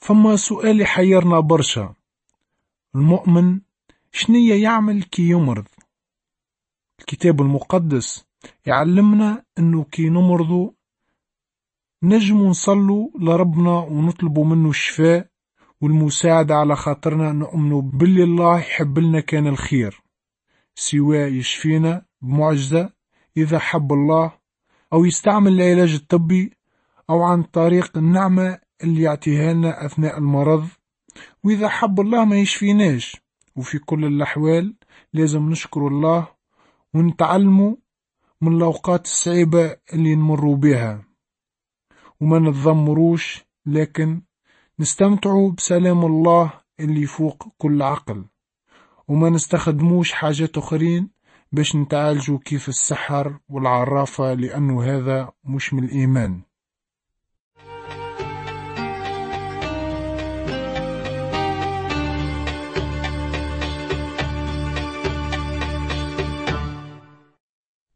فما سؤال يحيرنا برشا. المؤمن شنية يعمل كي يمرض؟ الكتاب المقدس يعلمنا انه كي نمرضو نجم نصلوا لربنا ونطلبوا منه الشفاء والمساعدة، على خاطرنا نؤمنوا باللي الله يحب لنا كان الخير، سواء يشفينا بمعجزة إذا حب الله، أو يستعمل العلاج الطبي، أو عن طريق النعمة اللي يعطيها لنا أثناء المرض، وإذا حب الله ما يشفيناش. وفي كل الأحوال لازم نشكر الله ونتعلموا من الأوقات الصعيبة اللي نمروا بها، وما نتذمروش، لكن نستمتعوا بسلام الله اللي يفوق كل عقل، وما نستخدموش حاجات أخرين باش نتعالجوا كيف السحر والعرافة، لأنه هذا مش من الإيمان.